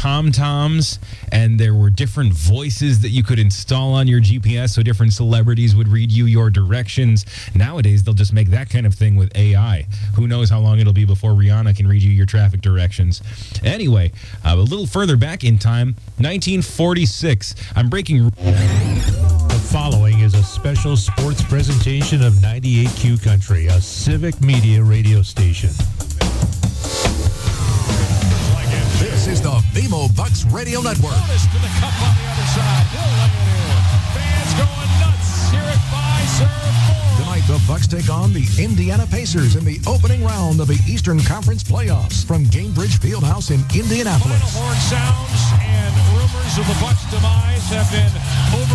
TomToms, and there were different voices that you could install on your GPS so different celebrities would read you your directions. Nowadays, they'll just make that kind of thing with AI. Who knows how long it'll be before Rihanna can read you your traffic directions. Anyway, a little further back in time, 1946. I'm breaking... The following is a special sports presentation of 98Q Country, a civic media radio station. This is the BMO Bucks Radio Network. Notice to the cup on the other side. He'll lay it in. Fans going nuts here at Fiserv Forum. Tonight, the Bucks take on the Indiana Pacers in the opening round of the Eastern Conference Playoffs from Gainbridge Fieldhouse in Indianapolis. Final horn sounds and rumors of the Bucks' demise have been over.